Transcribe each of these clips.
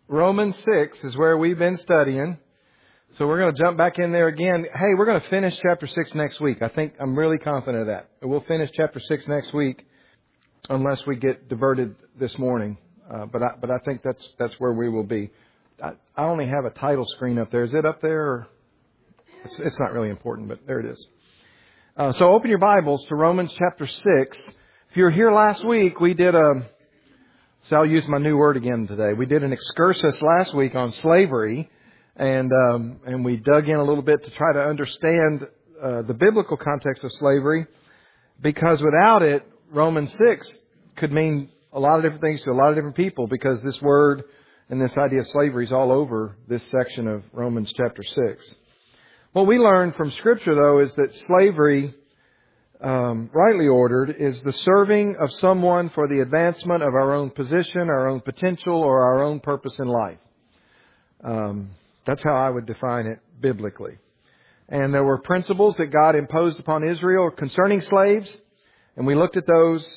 Romans 6 is where we've been studying. So we're going to jump back in there again. Hey, we're going to finish chapter 6 next week. I'm really confident of that. We'll finish chapter 6 next week unless we get diverted this morning. But I think that's where we will be. I only have a title screen up there. Is it up there? Or it's not really important, but there it is. So open your Bibles to Romans chapter 6. If you were here last week, we did so I'll use my new word again today. We did an excursus last week on slavery, and we dug in a little bit to try to understand the biblical context of slavery, because without it, Romans 6 could mean a lot of different things to a lot of different people, because this word and this idea of slavery is all over this section of Romans chapter 6. What we learn from Scripture, though, is that slavery, rightly ordered, is the serving of someone for the advancement of our own position, our own potential, or our own purpose in life. That's how I would define it biblically. And there were principles that God imposed upon Israel concerning slaves, and we looked at those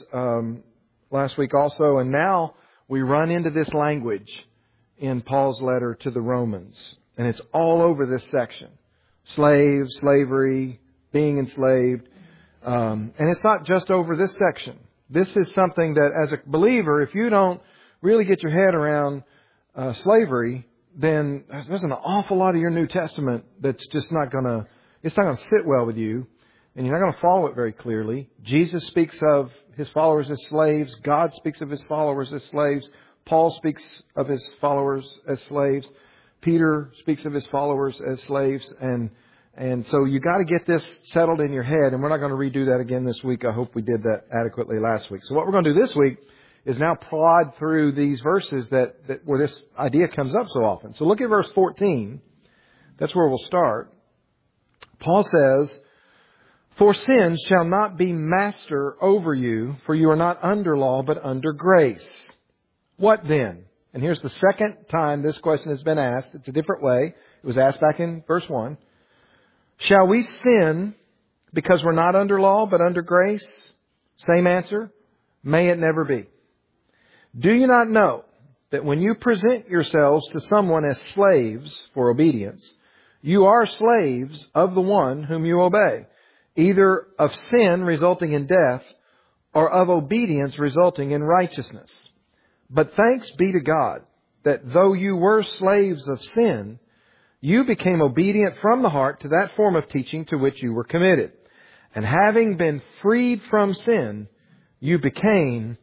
last week also. And now we run into this language in Paul's letter to the Romans, and it's all over this section. Slaves, slavery, being enslaved. And it's not just over this section. This is something that, as a believer, if you don't really get your head around slavery, then there's an awful lot of your New Testament that's just not going to sit well with you, and you're not going to follow it very clearly. Jesus speaks of His followers as slaves. God speaks of His followers as slaves. Paul speaks of His followers as slaves. Peter speaks of his followers as slaves, and so you got to get this settled in your head, and we're not going to redo that again this week. I hope we did that adequately last week. So what we're going to do this week is now plod through these verses that where this idea comes up so often. So look at verse 14. That's where we'll start. Paul says, "For sin shall not be master over you, for you are not under law, but under grace. What then?" And here's the second time this question has been asked. It's a different way. It was asked back in verse 1. "Shall we sin because we're not under law but under grace?" Same answer. May it never be. "Do you not know that when you present yourselves to someone as slaves for obedience, you are slaves of the one whom you obey, either of sin resulting in death or of obedience resulting in righteousness? But thanks be to God that though you were slaves of sin, you became obedient from the heart to that form of teaching to which you were committed. And having been freed from sin, you became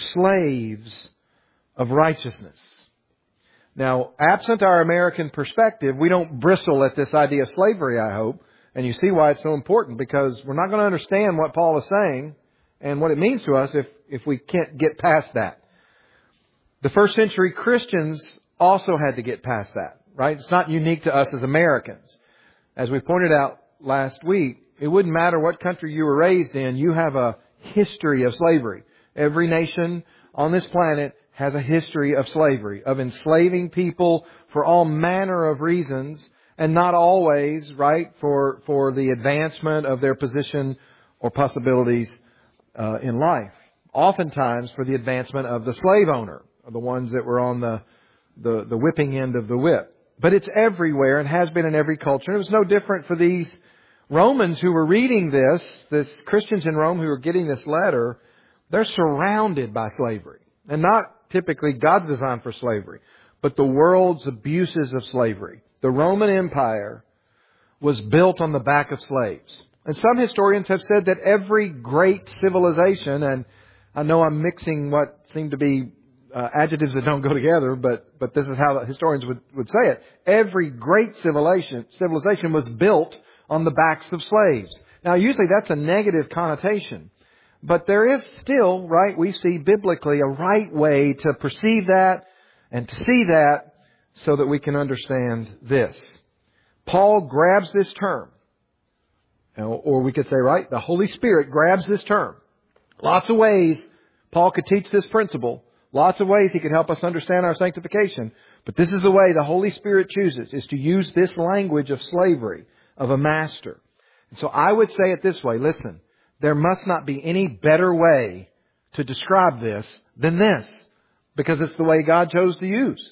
slaves of righteousness." Now, absent our American perspective, we don't bristle at this idea of slavery, I hope. And you see why it's so important, because we're not going to understand what Paul is saying and what it means to us if we can't get past that. The first century Christians also had to get past that, right? It's not unique to us as Americans. As we pointed out last week, it wouldn't matter what country you were raised in, you have a history of slavery. Every nation on this planet has a history of slavery, of enslaving people for all manner of reasons, and not always, right, for the advancement of their position or possibilities in life. Oftentimes for the advancement of the slave owner, the ones that were on the whipping end of the whip. But it's everywhere and has been in every culture. It was no different for these Romans who were reading this Christians in Rome who were getting this letter. They're surrounded by slavery. And not typically God's design for slavery, but the world's abuses of slavery. The Roman Empire was built on the back of slaves. And some historians have said that every great civilization, and I know I'm mixing what seem to be adjectives that don't go together, but this is how historians would say it. Every great civilization was built on the backs of slaves. Now, usually that's a negative connotation, but there is still, right, we see biblically a right way to perceive that and to see that so that we can understand this. Paul grabs this term, or we could say, right, the Holy Spirit grabs this term. Lots of ways Paul could teach this principle. Lots of ways he could help us understand our sanctification. But this is the way the Holy Spirit chooses, is to use this language of slavery, of a master. And so I would say it this way. Listen, there must not be any better way to describe this than this, because it's the way God chose to use.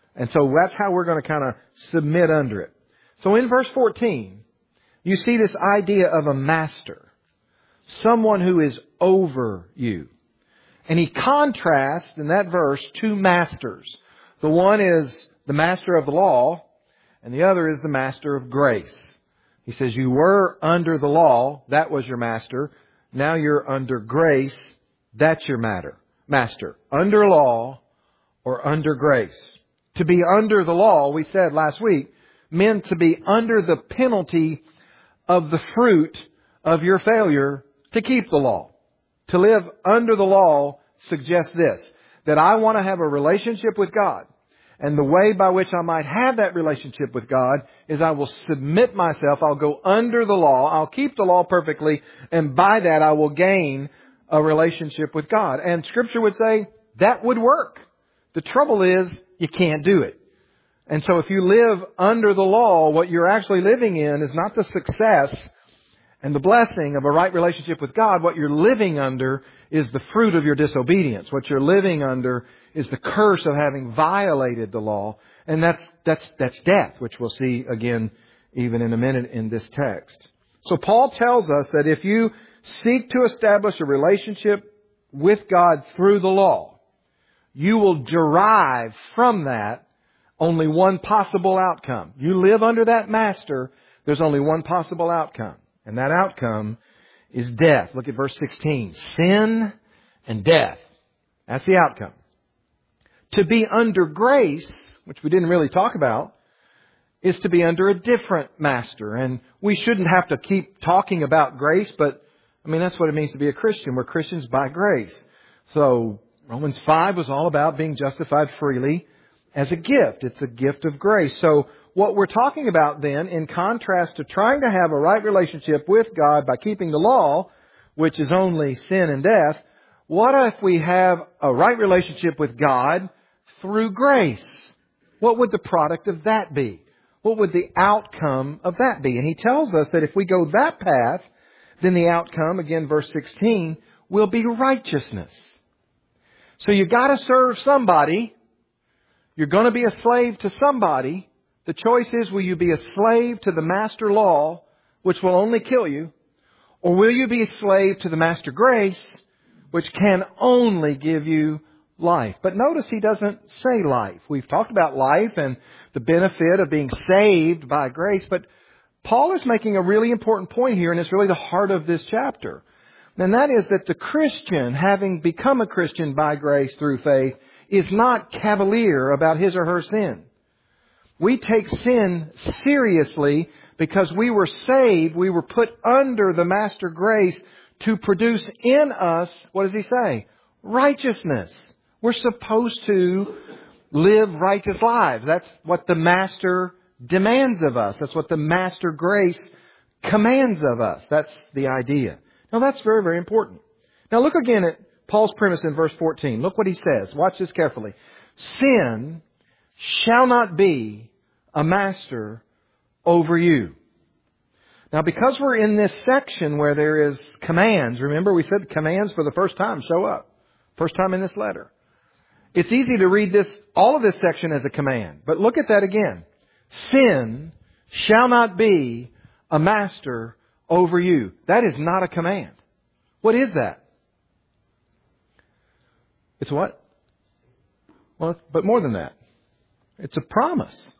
And so that's how we're going to kind of submit under it. So in verse 14, you see this idea of a master. Someone who is over you. And he contrasts in that verse two masters. The one is the master of the law, and the other is the master of grace. He says, you were under the law, that was your master. Now you're under grace, that's your master. Under law or under grace. To be under the law, we said last week, meant to be under the penalty of the fruit of your failure to keep the law. To live under the law suggests this, that I want to have a relationship with God. And the way by which I might have that relationship with God is I will submit myself, I'll go under the law, I'll keep the law perfectly, and by that I will gain a relationship with God. And Scripture would say that would work. The trouble is you can't do it. And so if you live under the law, what you're actually living in is not the success and the blessing of a right relationship with God. What you're living under is the fruit of your disobedience. What you're living under is the curse of having violated the law. And that's death, which we'll see again even in a minute in this text. So Paul tells us that if you seek to establish a relationship with God through the law, you will derive from that only one possible outcome. You live under that master, there's only one possible outcome. And that outcome is death. Look at verse 16. Sin and death. That's the outcome. To be under grace, which we didn't really talk about, is to be under a different master. And we shouldn't have to keep talking about grace, but that's what it means to be a Christian. We're Christians by grace. So Romans 5 was all about being justified freely as a gift. It's a gift of grace. So what we're talking about then, in contrast to trying to have a right relationship with God by keeping the law, which is only sin and death, what if we have a right relationship with God through grace? What would the product of that be? What would the outcome of that be? And he tells us that if we go that path, then the outcome, again, verse 16, will be righteousness. So you've got to serve somebody. You're going to be a slave to somebody. The choice is, will you be a slave to the master law, which will only kill you, or will you be a slave to the master grace, which can only give you life? But notice he doesn't say life. We've talked about life and the benefit of being saved by grace, but Paul is making a really important point here, and it's really the heart of this chapter. And that is that the Christian, having become a Christian by grace through faith, is not cavalier about his or her sin. We take sin seriously because we were saved, we were put under the master grace to produce in us, what does he say? Righteousness. We're supposed to live righteous lives. That's what the master demands of us. That's what the master grace commands of us. That's the idea. Now that's very, very important. Now look again at Paul's premise in verse 14. Look what he says. Watch this carefully. Sin shall not be a master over you. Now, because we're in this section where there is commands, remember we said commands for the first time show up. First time in this letter. It's easy to read all of this section as a command. But look at that again. Sin shall not be a master over you. That is not a command. What is that? It's what? Well, but more than that. It's a promise.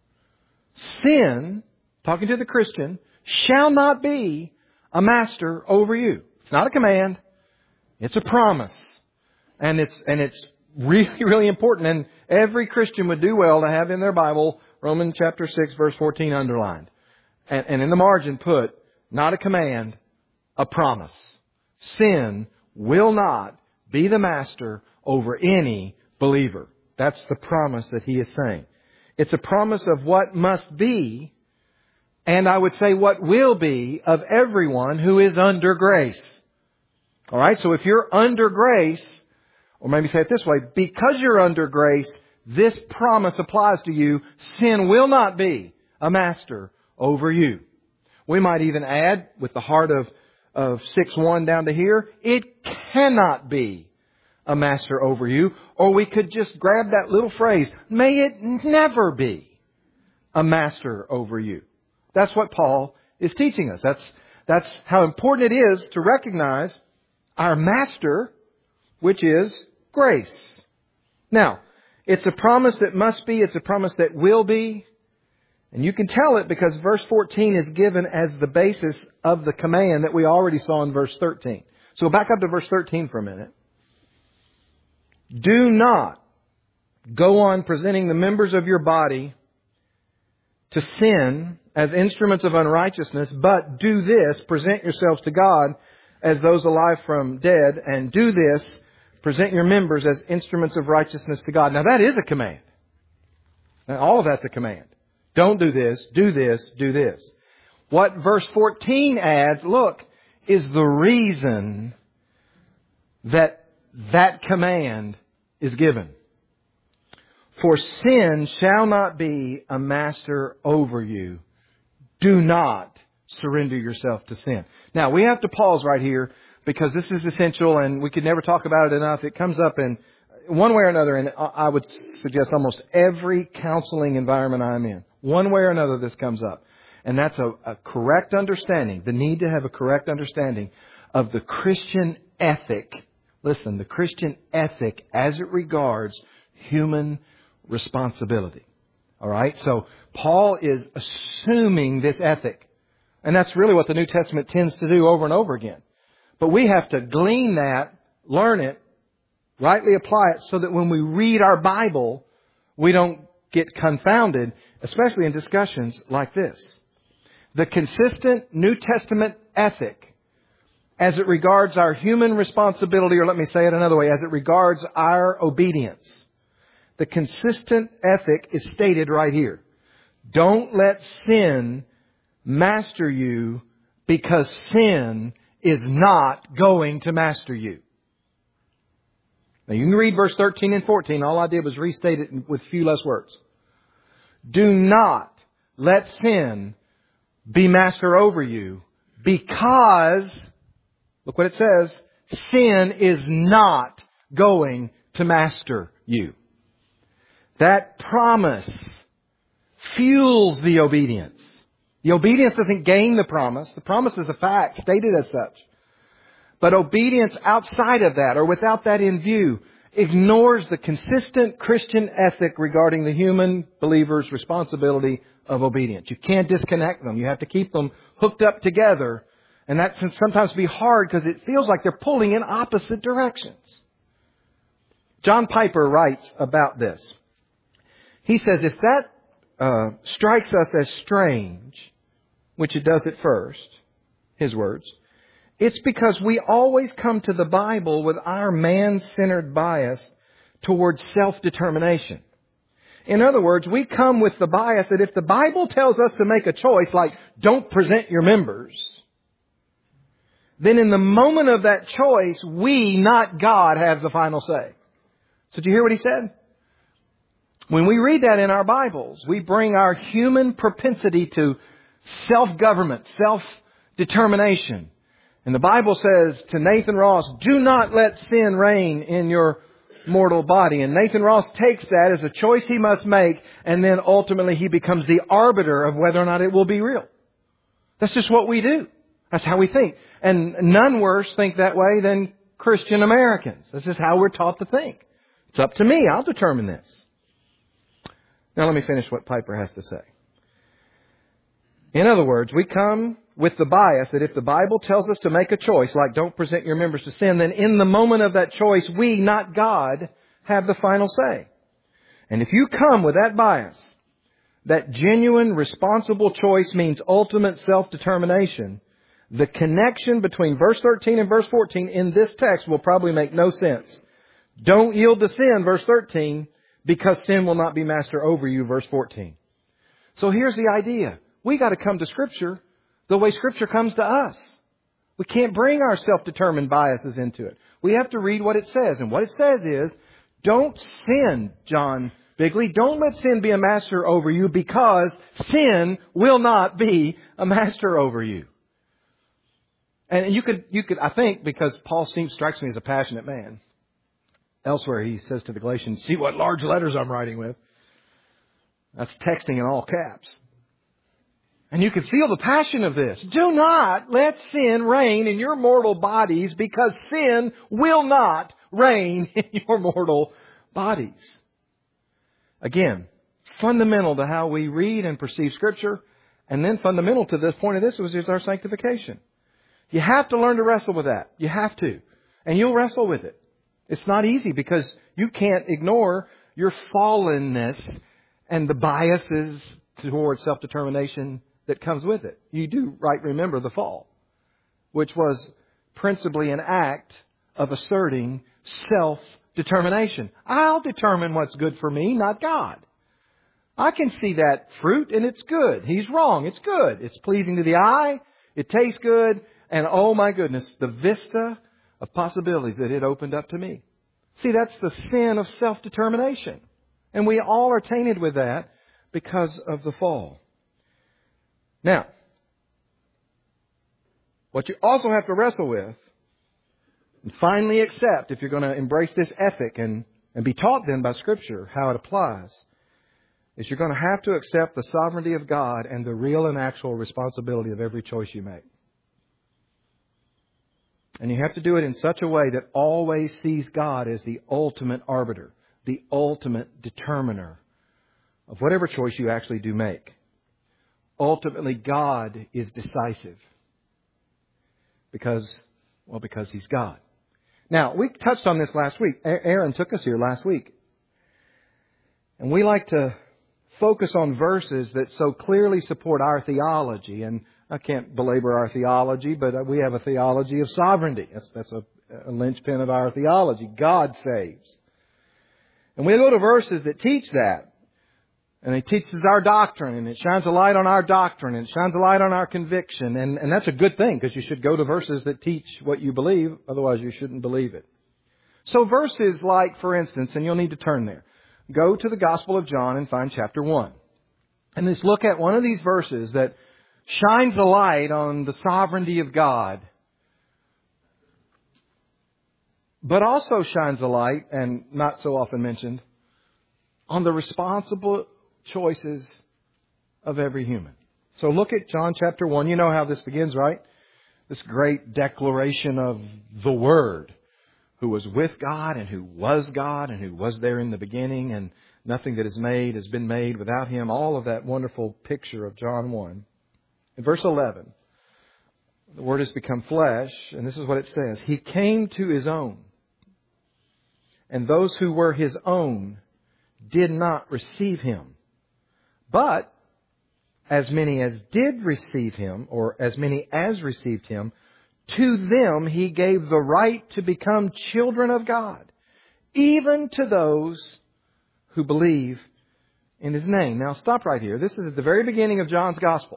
Sin, talking to the Christian, shall not be a master over you. It's not a command. It's a promise. And it's really, really important. And every Christian would do well to have in their Bible Romans chapter 6, verse 14 underlined. And in the margin put, not a command, a promise. Sin will not be the master over any believer. That's the promise that he is saying. It's a promise of what must be, and I would say what will be, of everyone who is under grace. All right, so if you're under grace, or maybe say it this way, because you're under grace, this promise applies to you. Sin will not be a master over you. We might even add, with the heart of 6:1 down to here, it cannot be a master over you. Or we could just grab that little phrase, may it never be a master over you. That's what Paul is teaching us. That's how important it is to recognize our master, which is grace. Now, it's a promise that must be, it's a promise that will be. And you can tell it because verse 14 is given as the basis of the command that we already saw in verse 13. So back up to verse 13 for a minute. Do not go on presenting the members of your body to sin as instruments of unrighteousness, but do this, present yourselves to God as those alive from dead, and do this, present your members as instruments of righteousness to God. Now that is a command. Now, all of that's a command. Don't do this, do this, do this. What verse 14 adds, look, is the reason that command is given. For sin shall not be a master over you. Do not surrender yourself to sin. Now, we have to pause right here because this is essential and we could never talk about it enough. It comes up in one way or another, and I would suggest almost every counseling environment I'm in. One way or another this comes up. And that's a correct understanding, the need to have a correct understanding of the Christian ethic. Listen, the Christian ethic as it regards human responsibility. All right? So Paul is assuming this ethic. And that's really what the New Testament tends to do over and over again. But we have to glean that, learn it, rightly apply it so that when we read our Bible, we don't get confounded, especially in discussions like this. The consistent New Testament ethic as it regards our human responsibility, or let me say it another way, as it regards our obedience. The consistent ethic is stated right here. Don't let sin master you because sin is not going to master you. Now you can read verse 13 and 14. All I did was restate it with a few less words. Do not let sin be master over you because, look what it says, sin is not going to master you. That promise fuels the obedience. The obedience doesn't gain the promise. The promise is a fact, stated as such. But obedience outside of that, or without that in view, ignores the consistent Christian ethic regarding the human believer's responsibility of obedience. You can't disconnect them. You have to keep them hooked up together. And that can sometimes be hard because it feels like they're pulling in opposite directions. John Piper writes about this. He says, if that strikes us as strange, which it does at first, his words, it's because we always come to the Bible with our man-centered bias towards self-determination. In other words, we come with the bias that if the Bible tells us to make a choice, like don't present your members, then in the moment of that choice, we, not God, have the final say. So do you hear what he said? When we read that in our Bibles, we bring our human propensity to self-government, self-determination. And the Bible says to Nathan Ross, do not let sin reign in your mortal body. And Nathan Ross takes that as a choice he must make, and then ultimately he becomes the arbiter of whether or not it will be real. That's just what we do. That's how we think. And none worse think that way than Christian Americans. This is how we're taught to think. It's up to me. I'll determine this. Now let me finish what Piper has to say. In other words, we come with the bias that if the Bible tells us to make a choice, like don't present your members to sin, then in the moment of that choice, we, not God, have the final say. And if you come with that bias, that genuine, responsible choice means ultimate self-determination, the connection between verse 13 and verse 14 in this text will probably make no sense. Don't yield to sin, verse 13, because sin will not be master over you, verse 14. So here's the idea. We got to come to Scripture the way Scripture comes to us. We can't bring our self-determined biases into it. We have to read what it says. And what it says is, don't sin, John Bigley. Don't let sin be a master over you because sin will not be a master over you. And you could, I think, because Paul strikes me as a passionate man. Elsewhere, he says to the Galatians, see what large letters I'm writing with. That's texting in all caps. And you can feel the passion of this. Do not let sin reign in your mortal bodies, because sin will not reign in your mortal bodies. Again, fundamental to how we read and perceive Scripture, and then fundamental to the point of this is our sanctification. You have to learn to wrestle with that. You have to. And you'll wrestle with it. It's not easy because you can't ignore your fallenness and the biases towards self-determination that comes with it. You do remember the fall, which was principally an act of asserting self-determination. I'll determine what's good for me, not God. I can see that fruit and it's good. He's wrong. It's good. It's pleasing to the eye. It tastes good. And oh my goodness, the vista of possibilities that it opened up to me. See, that's the sin of self-determination. And we all are tainted with that because of the fall. Now, what you also have to wrestle with and finally accept, if you're going to embrace this ethic and be taught then by Scripture how it applies, is you're going to have to accept the sovereignty of God and the real and actual responsibility of every choice you make. And you have to do it in such a way that always sees God as the ultimate arbiter, the ultimate determiner of whatever choice you actually do make. Ultimately, God is decisive because He's God. Now, we touched on this last week. Aaron took us here last week. And we like to focus on verses that so clearly support our theology. And I can't belabor our theology, but we have a theology of sovereignty. That's a linchpin of our theology. God saves. And we go to verses that teach that. And it teaches our doctrine, and it shines a light on our doctrine, and it shines a light on our conviction. And that's a good thing, because you should go to verses that teach what you believe. Otherwise, you shouldn't believe it. So verses like, for instance, and you'll need to turn there. Go to the Gospel of John and find chapter 1. And let's look at one of these verses that shines a light on the sovereignty of God, but also shines a light, and not so often mentioned, on the responsible choices of every human. So look at John chapter 1. You know how this begins, right? This great declaration of the Word, who was with God and who was God and who was there in the beginning, and nothing that is made has been made without Him. All of that wonderful picture of John 1. In verse 11, the Word has become flesh, and this is what it says. He came to His own, and those who were His own did not receive Him. But as many as did receive Him, or as many as received Him, to them He gave the right to become children of God, even to those who believe in His name. Now stop right here. This is at the very beginning of John's Gospel.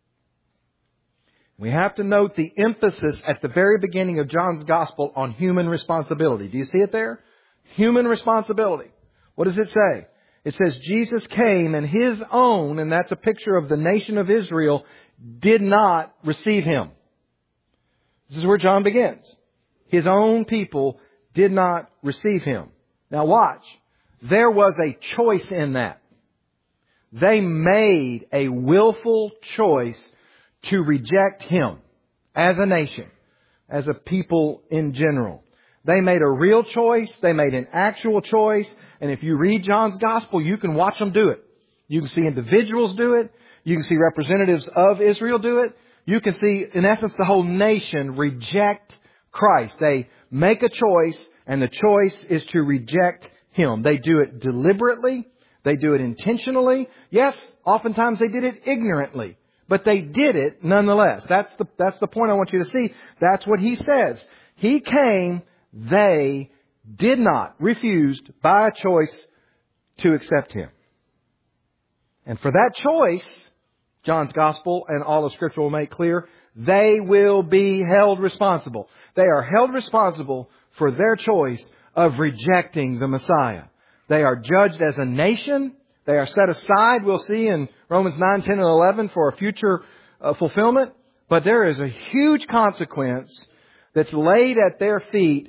We have to note the emphasis at the very beginning of John's Gospel on human responsibility. Do you see it there? Human responsibility. What does it say? It says Jesus came and His own, and that's a picture of the nation of Israel, did not receive Him. This is where John begins. His own people did not receive Him. Now watch. There was a choice in that. They made a willful choice to reject Him as a nation, as a people in general. They made a real choice. They made an actual choice. And if you read John's Gospel, you can watch them do it. You can see individuals do it. You can see representatives of Israel do it. You can see, in essence, the whole nation reject Christ. They make a choice, and the choice is to reject Him. They do it deliberately. They do it intentionally. Yes, oftentimes they did it ignorantly. But they did it nonetheless. That's the point I want you to see. That's what He says. He came. They did not, refused by a choice to accept Him. And for that choice, John's Gospel and all of Scripture will make clear, they will be held responsible. They are held responsible for their choice of rejecting the Messiah. They are judged as a nation. They are set aside, we'll see in Romans 9, 10, and 11 for a future fulfillment. But there is a huge consequence that's laid at their feet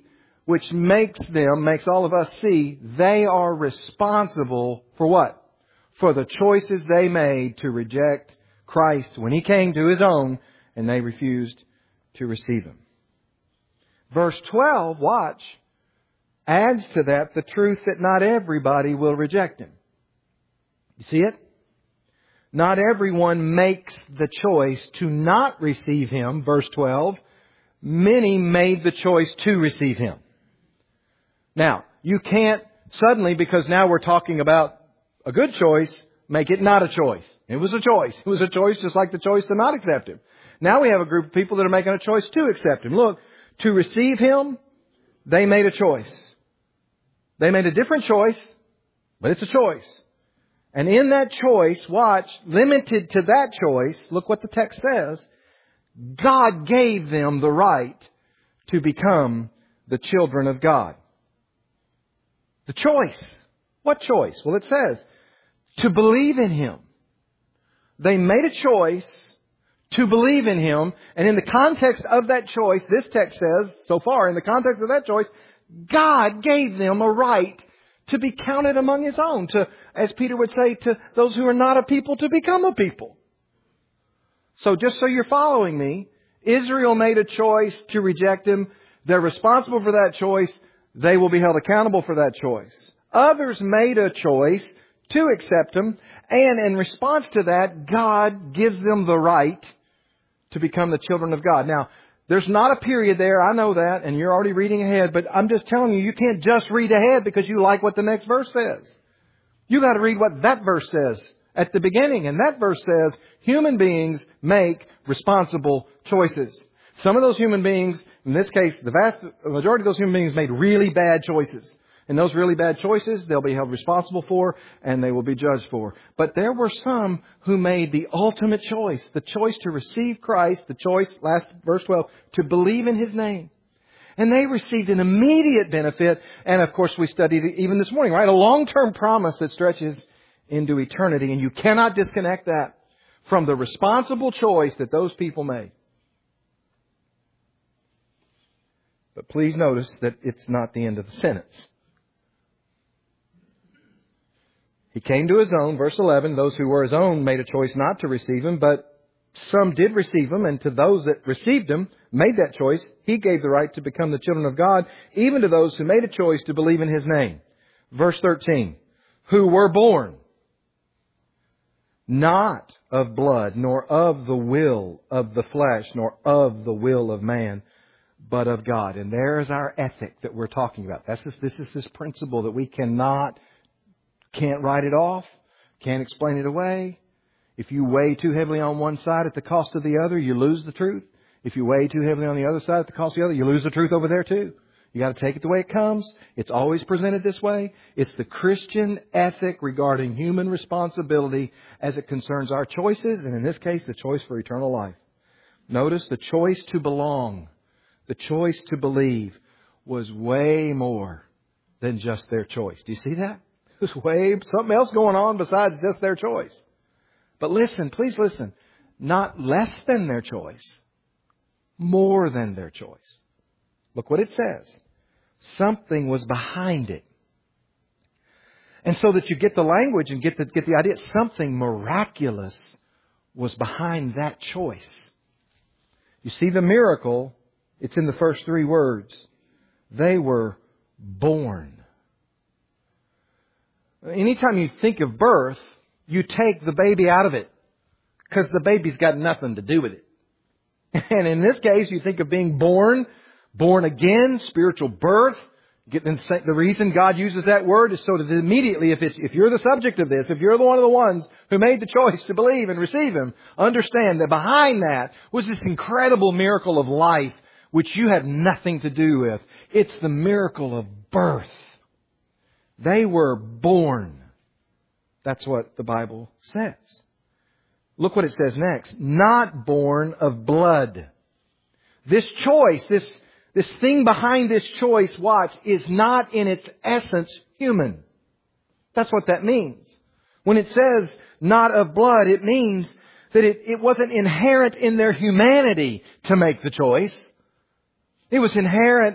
which makes all of us see they are responsible for what? For the choices they made to reject Christ when He came to His own and they refused to receive Him. Verse 12, watch, adds to that the truth that not everybody will reject Him. You see it? Not everyone makes the choice to not receive Him. Verse 12, many made the choice to receive Him. Now, you can't suddenly, because now we're talking about a good choice, make it not a choice. It was a choice. It was a choice just like the choice to not accept Him. Now we have a group of people that are making a choice to accept Him. Look, to receive Him, they made a choice. They made a different choice, but it's a choice. And in that choice, watch, limited to that choice, look what the text says, God gave them the right to become the children of God. The choice. What choice? Well, it says, to believe in Him. They made a choice to believe in Him. And in the context of that choice, this text says, so far, in the context of that choice, God gave them a right to be counted among His own. To, as Peter would say, to those who are not a people to become a people. So just so you're following me, Israel made a choice to reject Him. They're responsible for that choice. They will be held accountable for that choice. Others made a choice to accept Him. And in response to that, God gives them the right to become the children of God. Now, there's not a period there. I know that. And you're already reading ahead. But I'm just telling you, you can't just read ahead because you like what the next verse says. You got to read what that verse says at the beginning. And that verse says, human beings make responsible choices. Some of those human beings, in this case, the vast majority of those human beings made really bad choices. And those really bad choices, they'll be held responsible for and they will be judged for. But there were some who made the ultimate choice, the choice to receive Christ, the choice, last verse 12, to believe in His name. And they received an immediate benefit. And of course, we studied it even this morning, right? A long-term promise that stretches into eternity. And you cannot disconnect that from the responsible choice that those people made. But please notice that it's not the end of the sentence. He came to His own, verse 11, those who were His own made a choice not to receive Him, but some did receive Him, and to those that received Him, made that choice, He gave the right to become the children of God, even to those who made a choice to believe in His name. Verse 13, who were born not of blood, nor of the will of the flesh, nor of the will of man, but of God. And there's our ethic that we're talking about. This is this principle that we can't write it off, can't explain it away. If you weigh too heavily on one side at the cost of the other, you lose the truth. If you weigh too heavily on the other side at the cost of the other, you lose the truth over there too. You got to take it the way it comes. It's always presented this way. It's the Christian ethic regarding human responsibility as it concerns our choices, and in this case, the choice for eternal life. Notice the choice to belong, the choice to believe was way more than just their choice. Do you see that? There's way something else going on besides just their choice. But listen, please listen. Not less than their choice. More than their choice. Look what it says. Something was behind it. And so that you get the language and get the idea, something miraculous was behind that choice. You see the miracle, it's in the first three words. They were born. Anytime you think of birth, you take the baby out of it because the baby's got nothing to do with it. And in this case, you think of being born again, spiritual birth. The reason God uses that word is so that immediately, if you're the subject of this, if you're one of the ones who made the choice to believe and receive Him, understand that behind that was this incredible miracle of life which you had nothing to do with. It's the miracle of birth. They were born. That's what the Bible says. Look what it says next. Not born of blood. This choice, this thing behind this choice, watch, is not in its essence human. That's what that means. When it says not of blood, it means that it wasn't inherent in their humanity to make the choice. It was inherent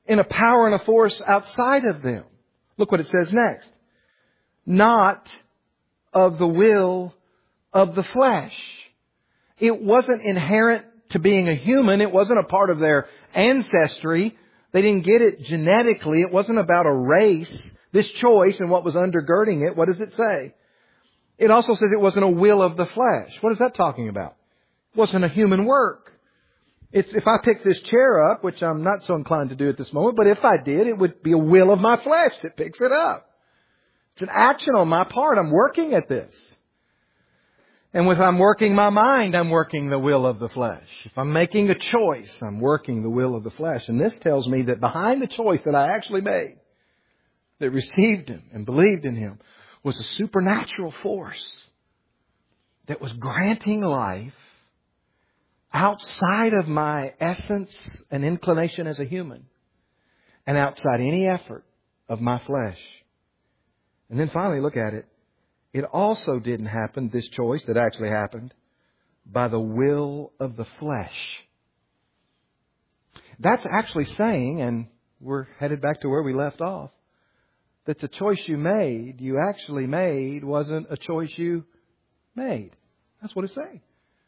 in a power and a force outside of them. Look what it says next. Not of the will of the flesh. It wasn't inherent to being a human. It wasn't a part of their ancestry. They didn't get it genetically. It wasn't about a race. This choice and what was undergirding it, what does it say? It also says it wasn't a will of the flesh. What is that talking about? It wasn't a human work. It's if I pick this chair up, which I'm not so inclined to do at this moment, but if I did, it would be a will of my flesh that picks it up. It's an action on my part. I'm working at this. And if I'm working my mind, I'm working the will of the flesh. If I'm making a choice, I'm working the will of the flesh. And this tells me that behind the choice that I actually made, that received Him and believed in Him, was a supernatural force that was granting life outside of my essence and inclination as a human, and outside any effort of my flesh. And then finally, look at it. It also didn't happen, this choice that actually happened, by the will of the flesh. That's actually saying, and we're headed back to where we left off, that the choice you actually made, wasn't a choice you made. That's what it's saying.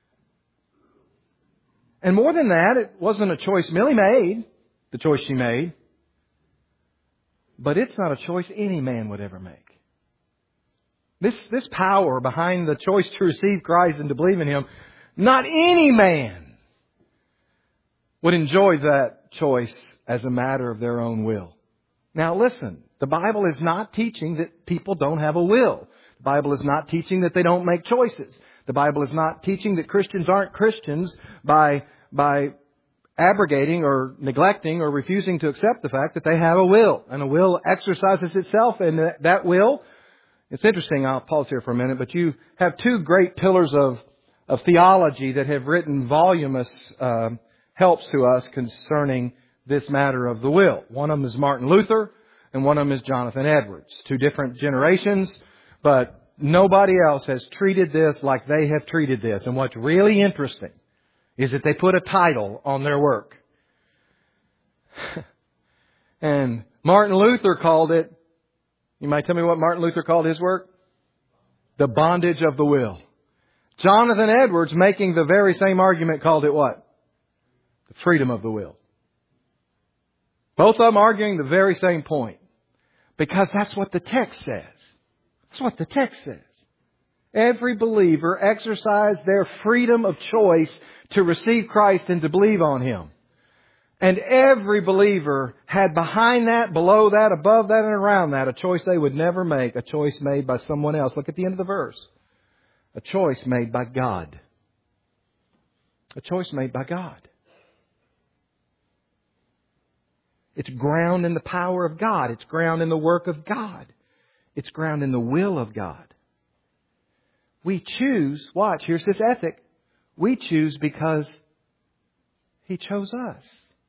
And more than that, it wasn't a choice Millie made, the choice she made, but it's not a choice any man would ever make. This power behind the choice to receive Christ and to believe in Him, not any man would enjoy that choice as a matter of their own will. Now listen, the Bible is not teaching that people don't have a will. The Bible is not teaching that they don't make choices. The Bible is not teaching that Christians aren't Christians by abrogating or neglecting or refusing to accept the fact that they have a will. And a will exercises itself, and that will, it's interesting, I'll pause here for a minute, but you have two great pillars of theology that have written voluminous helps to us concerning this matter of the will. One of them is Martin Luther, and one of them is Jonathan Edwards. Two different generations, but nobody else has treated this like they have treated this. And what's really interesting is that they put a title on their work. And Martin Luther called it, you might tell me what Martin Luther called his work? The bondage of the will. Jonathan Edwards, making the very same argument, called it what? The freedom of the will. Both of them arguing the very same point. Because that's what the text says. That's what the text says. Every believer exercised their freedom of choice to receive Christ and to believe on Him. And every believer had behind that, below that, above that, and around that a choice they would never make, a choice made by someone else. Look at the end of the verse. A choice made by God. A choice made by God. It's ground in the power of God. It's ground in the work of God. It's ground in the will of God. We choose, watch, here's this ethic. We choose because He chose us.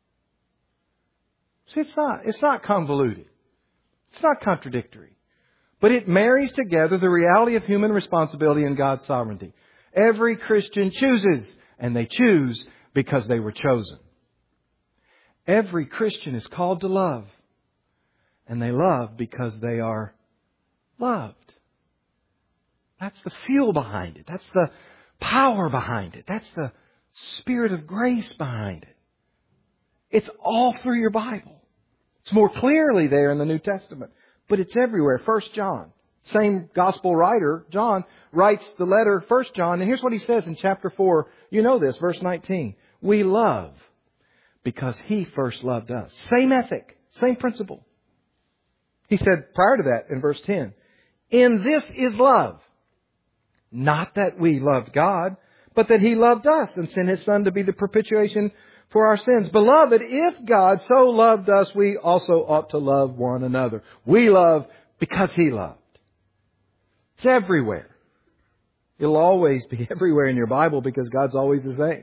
See, it's not convoluted. It's not contradictory. But it marries together the reality of human responsibility and God's sovereignty. Every Christian chooses, and they choose because they were chosen. Every Christian is called to love, and they love because they are loved. That's the fuel behind it. That's the power behind it. That's the Spirit of grace behind it. It's all through your Bible. It's more clearly there in the New Testament, but it's everywhere. 1 John, same gospel writer, John, writes the letter 1 John, and here's what he says in chapter 4. You know this, verse 19. We love because He first loved us. Same ethic, same principle. He said prior to that in verse 10, in this is love. Not that we loved God, but that He loved us and sent His Son to be the propitiation for our sins. Beloved, if God so loved us, we also ought to love one another. We love because He loved. It's everywhere. It'll always be everywhere in your Bible because God's always the same.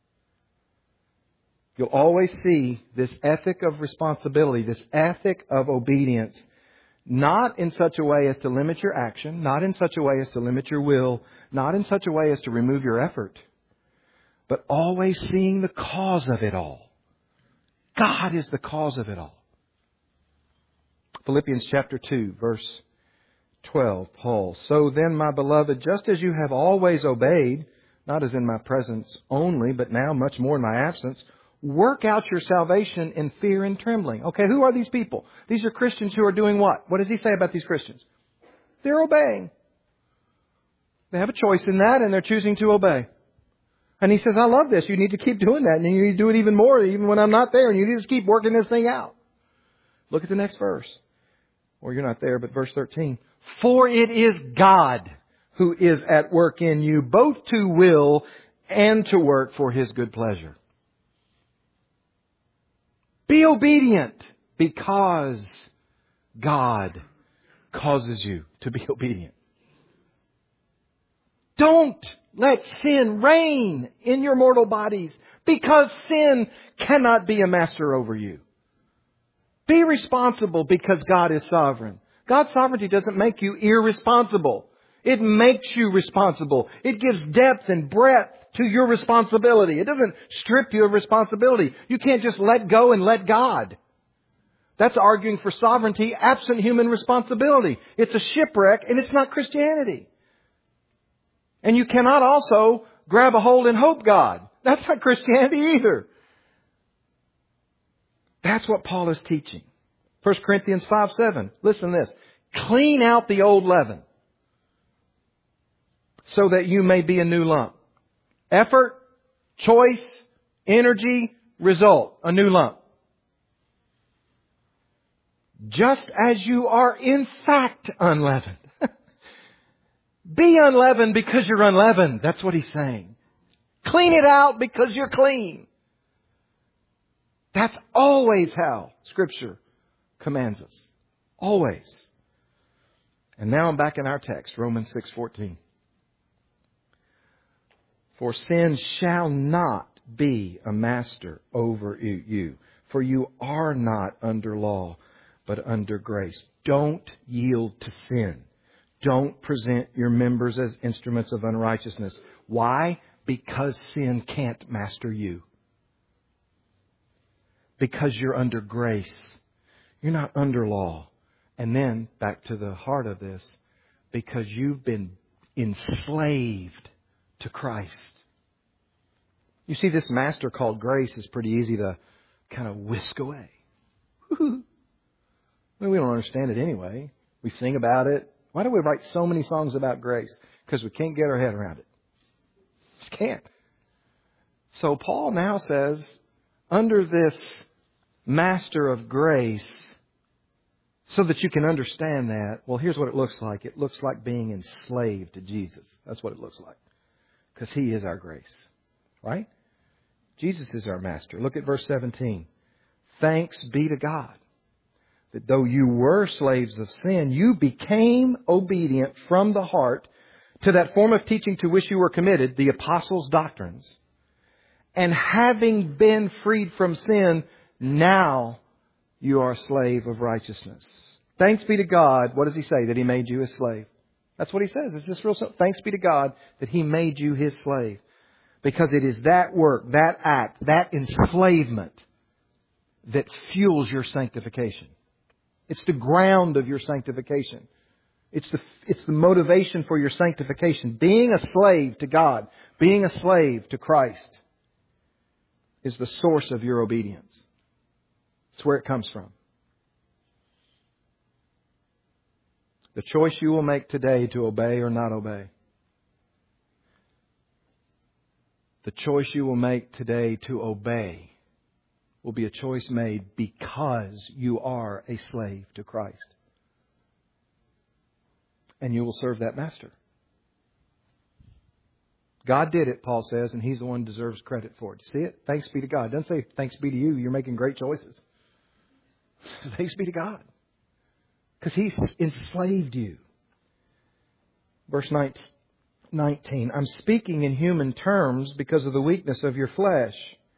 You'll always see this ethic of responsibility, this ethic of obedience, not in such a way as to limit your action, not in such a way as to limit your will, not in such a way as to remove your effort, but always seeing the cause of it all. God is the cause of it all. Philippians chapter 2, verse 12, Paul. So then, my beloved, just as you have always obeyed, not as in my presence only, but now much more in my absence, work out your salvation in fear and trembling. Okay, who are these people? These are Christians who are doing what? What does he say about these Christians? They're obeying. They have a choice in that, and they're choosing to obey. And he says, I love this. You need to keep doing that, and you need to do it even more, even when I'm not there, and you need to keep working this thing out. Look at the next verse. Or you're not there, but verse 13. For it is God who is at work in you, both to will and to work for His good pleasure. Be obedient because God causes you to be obedient. Don't let sin reign in your mortal bodies because sin cannot be a master over you. Be responsible because God is sovereign. God's sovereignty doesn't make you irresponsible. It makes you responsible. It gives depth and breadth to your responsibility. It doesn't strip you of responsibility. You can't just let go and let God. That's arguing for sovereignty absent human responsibility. It's a shipwreck and it's not Christianity. And you cannot also grab a hold and hope God. That's not Christianity either. That's what Paul is teaching. 1 Corinthians 5:7. Listen to this. Clean out the old leaven so that you may be a new lump. Effort, choice, energy, result. A new lump. Just as you are in fact unleavened. Be unleavened because you're unleavened. That's what he's saying. Clean it out because you're clean. That's always how Scripture commands us. Always. And now I'm back in our text, Romans 6:14. For sin shall not be a master over you, for you are not under law, but under grace. Don't yield to sin. Don't present your members as instruments of unrighteousness. Why? Because sin can't master you. Because you're under grace. You're not under law. And then, back to the heart of this, because you've been enslaved to Christ. You see, this master called grace is pretty easy to kind of whisk away. Well, we don't understand it anyway. We sing about it. Why do we write so many songs about grace? Because we can't get our head around it. Just can't. So Paul now says, under this master of grace, so that you can understand that, well, here's what it looks like. It looks like being enslaved to Jesus. That's what it looks like. Because He is our grace. Right? Jesus is our master. Look at verse 17. Thanks be to God that though you were slaves of sin, you became obedient from the heart to that form of teaching to which you were committed, the apostles' doctrines. And having been freed from sin, now you are a slave of righteousness. Thanks be to God. What does He say? That He made you His slave. That's what He says. It's just real simple. Thanks be to God that He made you His slave. Because it is that work, that act, that enslavement that fuels your sanctification. It's the ground of your sanctification. It's the motivation for your sanctification. Being a slave to God, being a slave to Christ is the source of your obedience. It's where it comes from. The choice you will make today to obey or not obey. The choice you will make today to obey will be a choice made because you are a slave to Christ. And you will serve that master. God did it, Paul says, and He's the one who deserves credit for it. You see it? Thanks be to God. It doesn't say thanks be to you. You're making great choices. Thanks be to God. Because He's enslaved you. Verse 19. I'm speaking in human terms because of the weakness of your flesh.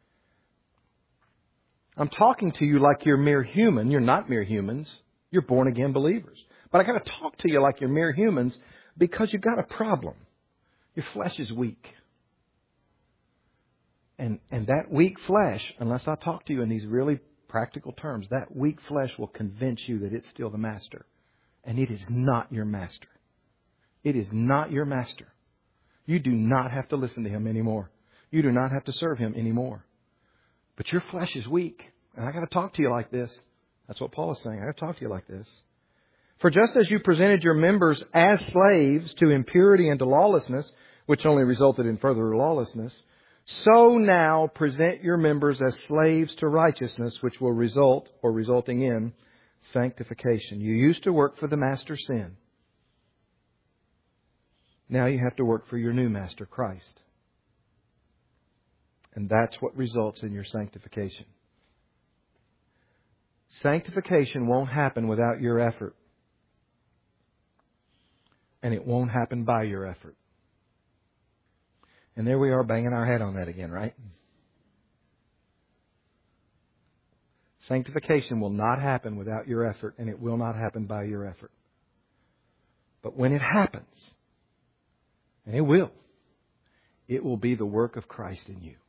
I'm talking to you like you're mere human. You're not mere humans. You're born again believers. But I got to talk to you like you're mere humans because you've got a problem. Your flesh is weak. And that weak flesh, unless I talk to you in these really practical terms, that weak flesh will convince you that it's still the master. And it is not your master. It is not your master. You do not have to listen to him anymore. You do not have to serve him anymore. But your flesh is weak. And I got to talk to you like this. That's what Paul is saying. I got to talk to you like this. For just as you presented your members as slaves to impurity and to lawlessness, which only resulted in further lawlessness, so now present your members as slaves to righteousness, which will result, or resulting in, sanctification. You used to work for the master sin. Now you have to work for your new master, Christ. And that's what results in your sanctification. Sanctification won't happen without your effort. And it won't happen by your effort. And there we are banging our head on that again, right? Sanctification will not happen without your effort, and it will not happen by your effort. But when it happens, and it will be the work of Christ in you.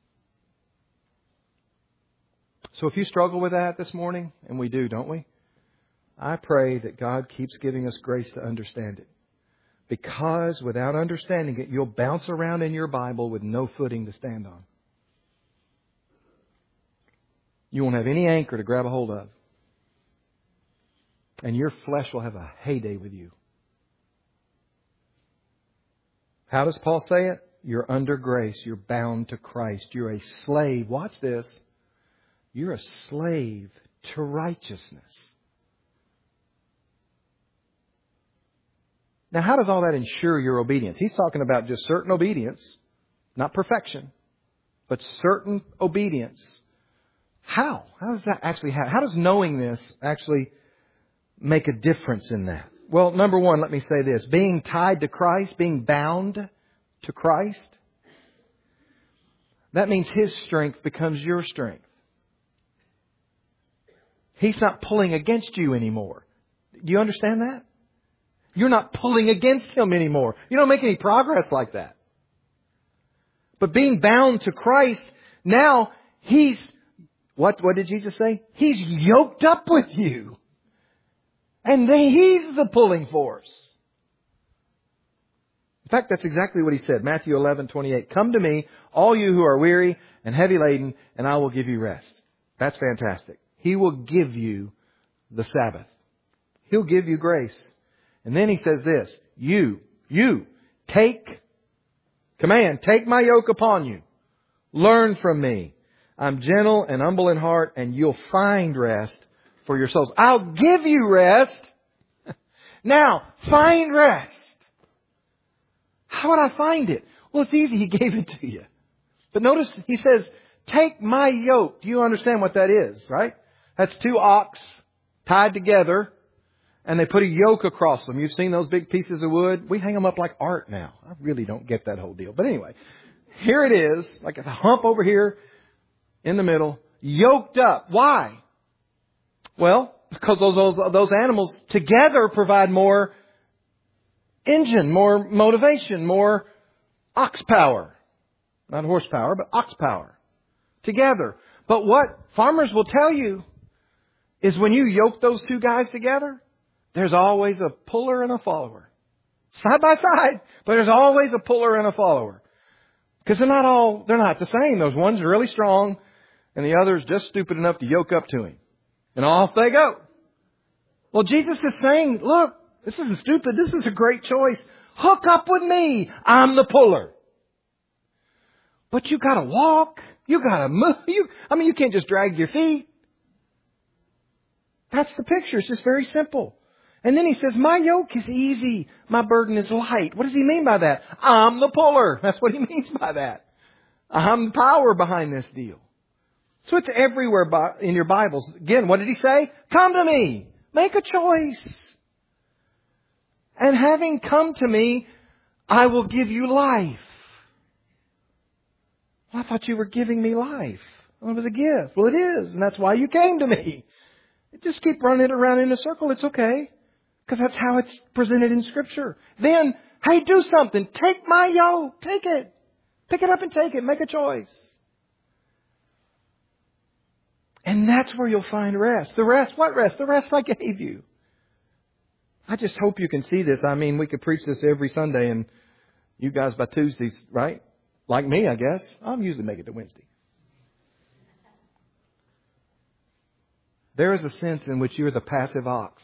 So if you struggle with that this morning, and we do, don't we? I pray that God keeps giving us grace to understand it. Because without understanding it, you'll bounce around in your Bible with no footing to stand on. You won't have any anchor to grab a hold of. And your flesh will have a heyday with you. How does Paul say it? You're under grace. You're bound to Christ. You're a slave. Watch this. You're a slave to righteousness. Now, how does all that ensure your obedience? He's talking about just certain obedience, not perfection, but certain obedience. How? How does that actually happen? How does knowing this actually make a difference in that? Well, number one, let me say this. Being tied to Christ, being bound to Christ, that means His strength becomes your strength. He's not pulling against you anymore. Do you understand that? You're not pulling against Him anymore. You don't make any progress like that. But being bound to Christ, now He's, what did Jesus say? He's yoked up with you. And He's the pulling force. In fact, that's exactly what He said. Matthew 11:28. Come to me, all you who are weary and heavy laden, and I will give you rest. That's fantastic. He will give you the Sabbath. He'll give you grace. And then He says this, you, take my yoke upon you. Learn from me. I'm gentle and humble in heart, and you'll find rest for your souls. I'll give you rest. Now, find rest. How would I find it? Well, it's easy. He gave it to you. But notice He says, take my yoke. Do you understand what that is, right? That's two ox tied together. And they put a yoke across them. You've seen those big pieces of wood? We hang them up like art now. I really don't get that whole deal. But anyway, here it is, like a hump over here in the middle, yoked up. Why? Well, because those animals together provide more engine, more motivation, more ox power. Not horsepower, but ox power. Together. But what farmers will tell you is when you yoke those two guys together, there's always a puller and a follower. Side by side, but there's always a puller and a follower. Because they're not the same. Those one's really strong and the other's just stupid enough to yoke up to him. And off they go. Well, Jesus is saying, look, this isn't stupid. This is a great choice. Hook up with me. I'm the puller. But you gotta walk. You gotta move. You can't just drag your feet. That's the picture. It's just very simple. And then He says, my yoke is easy. My burden is light. What does He mean by that? I'm the puller. That's what He means by that. I'm the power behind this deal. So it's everywhere in your Bibles. Again, what did He say? Come to me. Make a choice. And having come to me, I will give you life. Well, I thought you were giving me life. Well, it was a gift. Well, it is. And that's why you came to me. Just keep running it around in a circle. It's okay. Because that's how it's presented in Scripture. Then, hey, do something. Take my yoke. Take it. Pick it up and take it. Make a choice. And that's where you'll find rest. The rest, what rest? The rest I gave you. I just hope you can see this. I mean, we could preach this every Sunday and you guys by Tuesdays, right? Like me, I guess. I'll usually make it to Wednesday. There is a sense in which you are the passive ox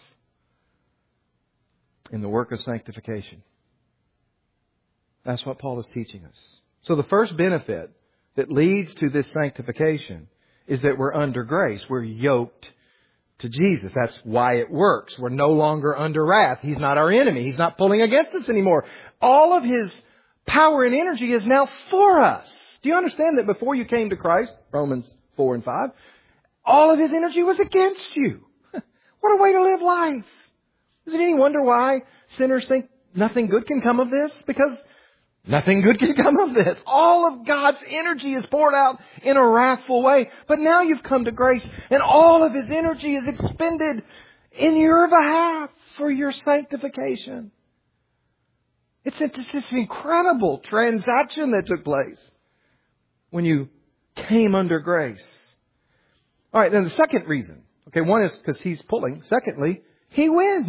in the work of sanctification. That's what Paul is teaching us. So the first benefit that leads to this sanctification is that we're under grace. We're yoked to Jesus. That's why it works. We're no longer under wrath. He's not our enemy. He's not pulling against us anymore. All of His power and energy is now for us. Do you understand that before you came to Christ, Romans 4 and 5, all of His energy was against you? What a way to live life. Is it any wonder why sinners think nothing good can come of this? Because nothing good can come of this. All of God's energy is poured out in a wrathful way. But now you've come to grace and all of His energy is expended in your behalf for your sanctification. It's this incredible transaction that took place when you came under grace. All right, then the second reason. Okay, one is because He's pulling. Secondly, He wins.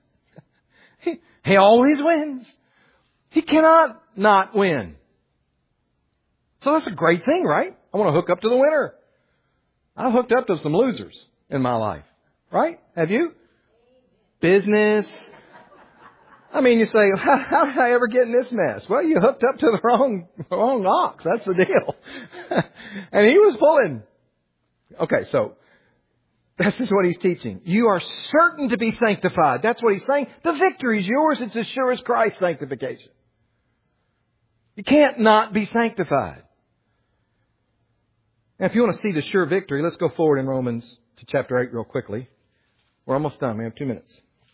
He always wins. He cannot not win. So that's a great thing, right? I want to hook up to the winner. I've hooked up to some losers in my life. Right? Have you? Business. I mean, you say, how did I ever get in this mess? Well, you hooked up to the wrong ox. That's the deal. And he was pulling. Okay, so this is what he's teaching. You are certain to be sanctified. That's what he's saying. The victory is yours. It's as sure as Christ's sanctification. You can't not be sanctified. Now, if you want to see the sure victory, let's go forward in Romans to chapter 8 real quickly. We're almost done. We have 2 minutes.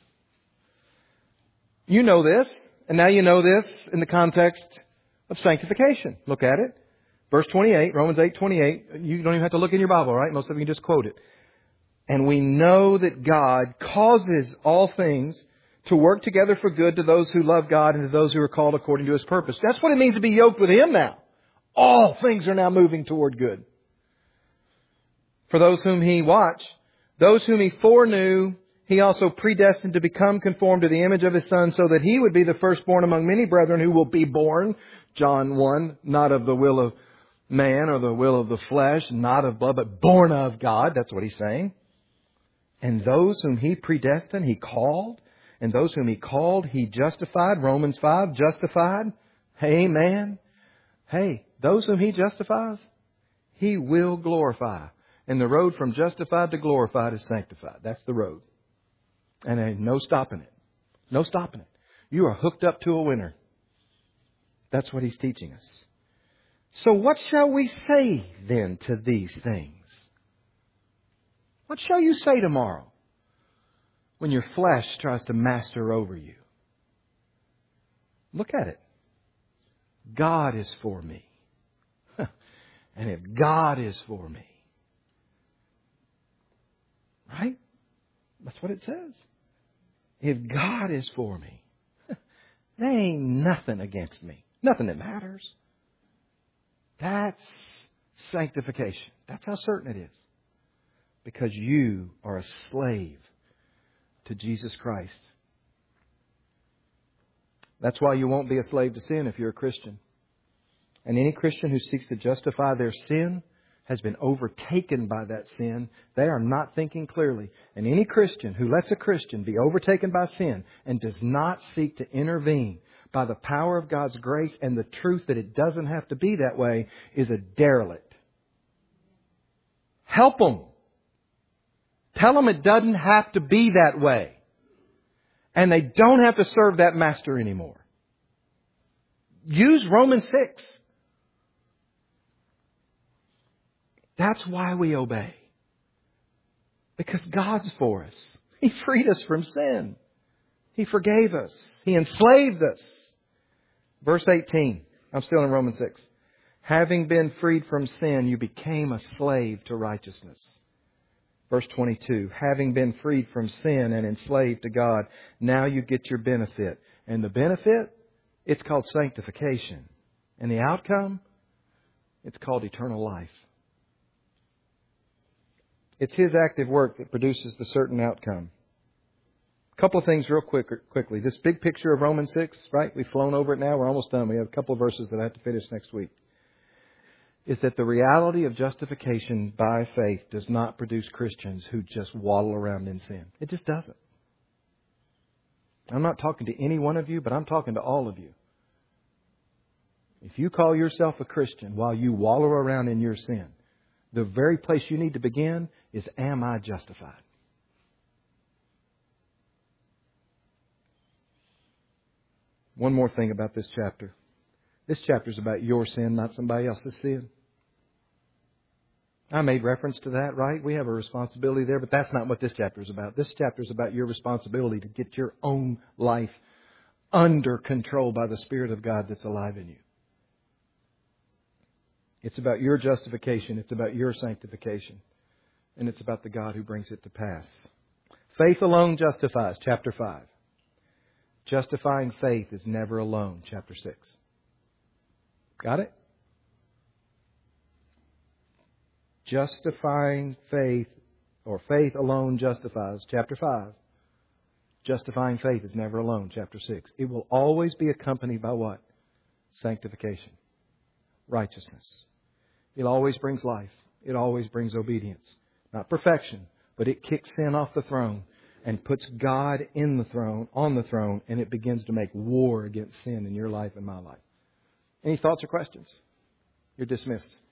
You know this, and now you know this in the context of sanctification. Look at it. Verse 28, Romans 8:28. You don't even have to look in your Bible, right? Most of you can just quote it. And we know that God causes all things to work together for good to those who love God and to those who are called according to His purpose. That's what it means to be yoked with Him now. All things are now moving toward good. For those whom He watched, those whom He foreknew, He also predestined to become conformed to the image of His Son so that He would be the firstborn among many brethren who will be born. John 1, not of the will of man or the will of the flesh, not of blood, but born of God. That's what He's saying. And those whom He predestined, He called. And those whom He called, He justified. Romans 5, justified. Amen. Hey, those whom He justifies, He will glorify. And the road from justified to glorified is sanctified. That's the road. And there's no stopping it. No stopping it. You are hooked up to a winner. That's what He's teaching us. So what shall we say then to these things? What shall you say tomorrow when your flesh tries to master over you? Look at it. God is for me. And if God is for me, right? That's what it says. If God is for me, there ain't nothing against me. Nothing that matters. That's sanctification. That's how certain it is. Because you are a slave to Jesus Christ. That's why you won't be a slave to sin if you're a Christian. And any Christian who seeks to justify their sin has been overtaken by that sin. They are not thinking clearly. And any Christian who lets a Christian be overtaken by sin and does not seek to intervene by the power of God's grace and the truth that it doesn't have to be that way is a derelict. Help them. Tell them it doesn't have to be that way. And they don't have to serve that master anymore. Use Romans 6. That's why we obey. Because God's for us. He freed us from sin. He forgave us. He enslaved us. Verse 18. I'm still in Romans 6. Having been freed from sin, you became a slave to righteousness. Verse 22. Having been freed from sin and enslaved to God, now you get your benefit. And the benefit, it's called sanctification. And the outcome, it's called eternal life. It's His active work that produces the certain outcome. A couple of things real quickly. This big picture of Romans 6, right? We've flown over it now. We're almost done. We have a couple of verses that I have to finish next week. Is that the reality of justification by faith does not produce Christians who just waddle around in sin. It just doesn't. I'm not talking to any one of you, but I'm talking to all of you. If you call yourself a Christian while you wallow around in your sin, the very place you need to begin is, am I justified? One more thing about this chapter. This chapter is about your sin, not somebody else's sin. I made reference to that, right? We have a responsibility there, but that's not what this chapter is about. This chapter is about your responsibility to get your own life under control by the Spirit of God that's alive in you. It's about your justification. It's about your sanctification. And it's about the God who brings it to pass. Faith alone justifies, chapter 5. Justifying faith is never alone, chapter 6. Got it? Justifying faith, or faith alone justifies, chapter 5. Justifying faith is never alone, chapter 6. It will always be accompanied by what? Sanctification. Righteousness. It always brings life. It always brings obedience. Not perfection, but it kicks sin off the throne and puts God in the throne, on the throne, and it begins to make war against sin in your life and my life. Any thoughts or questions? You're dismissed.